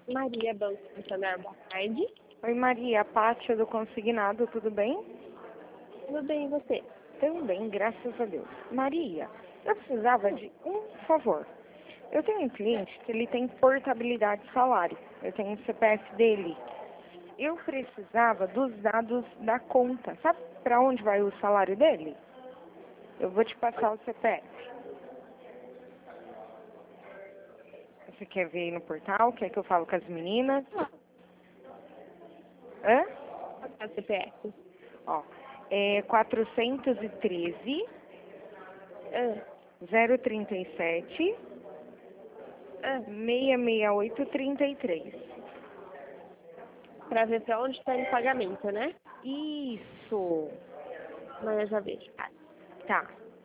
Maria Banco Santander, boa tarde. Oi Maria, Pátia do Consignado, tudo bem? Tudo bem, e você? Também, graças a Deus. Maria, eu precisava de um favor. Eu tenho um cliente que ele tem portabilidade de salário. Eu tenho o CPF dele. Eu precisava dos dados da conta. Sabe para onde vai o salário dele? Eu vou te passar o CPF. Você quer ver aí no portal? Quer que eu falo com as meninas? Hã? Qual é o CPF? Ó, é 413 Ah, 037 66833. pra ver pra onde está indo o pagamento, né? Isso. Amanhã já vejo. Ah, Tá.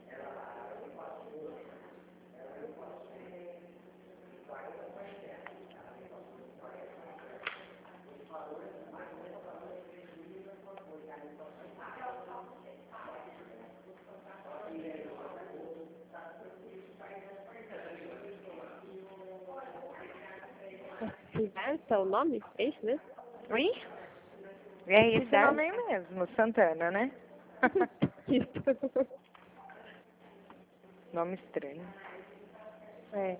Silvestre é o nome? É isso mesmo? Oi? É esse Cidade? nome aí mesmo, Santana, né? Isso. Nome estranho. É.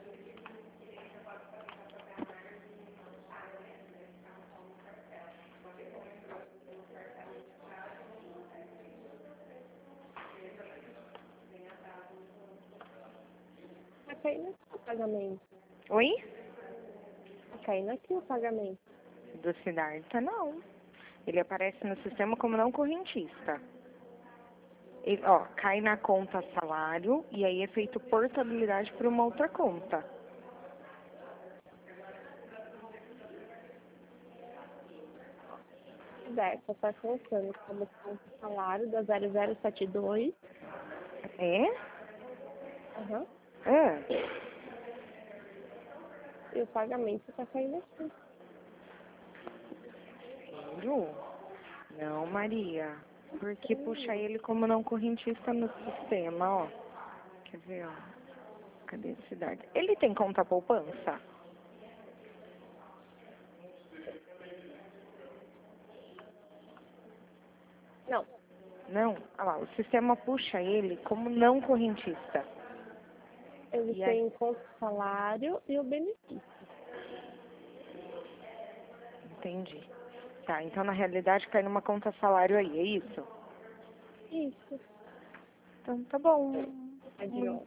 Tá caindo aqui o pagamento. Oi? Tá caindo aqui o pagamento. Do Siddhartha, não. Ele aparece no sistema como não correntista. Ele, ó, cai na conta salário e aí é feito portabilidade para uma outra conta. Silvestre tá colocando como conta salário da 0072. É? Aham. É. E o pagamento tá caindo aqui. Sério? Não, Maria. Porque puxa ele como não correntista no sistema, ó. Quer ver, ó. Cadê a cidade? Ele tem conta poupança? Não. Não? Ah lá, o sistema puxa ele como não correntista. Ele E aí, tem conta salário e o benefício. entendi. Tá, então na realidade cai numa conta salário aí, é isso? Isso. Então tá bom. Adiós.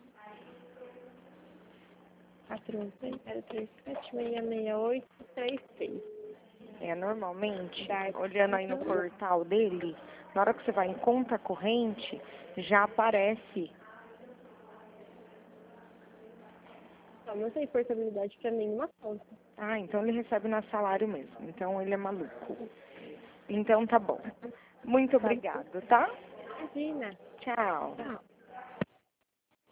41037666836. É, normalmente, Dark. olhando aí no portal dele, na hora que você vai em conta corrente, já aparece. Não tem portabilidade para nenhuma conta. Ah, então ele recebe no salário mesmo. Então ele é maluco. Então tá bom. Muito Tá. obrigado, tá? Imagina. Tchau. Tchau.